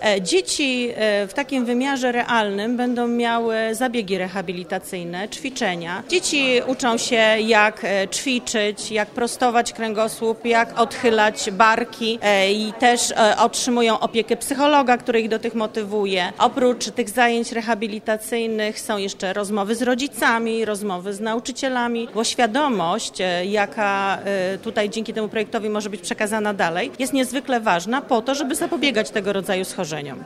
Dzieci w takim wymiarze realnym będą miały zabiegi rehabilitacyjne, ćwiczenia. Dzieci uczą się, jak ćwiczyć, jak prostować kręgosłup, jak odchylać barki i też otrzymują opiekę psychologa, który ich do tych motywuje. Oprócz tych zajęć rehabilitacyjnych są jeszcze rozmowy z rodzicami, rozmowy z nauczycielami, bo świadomość, jaka tutaj dzięki temu projektowi może być przekazana dalej, jest niezwykle ważna po to, żeby zapobiegać tego rodzaju schorzeniom.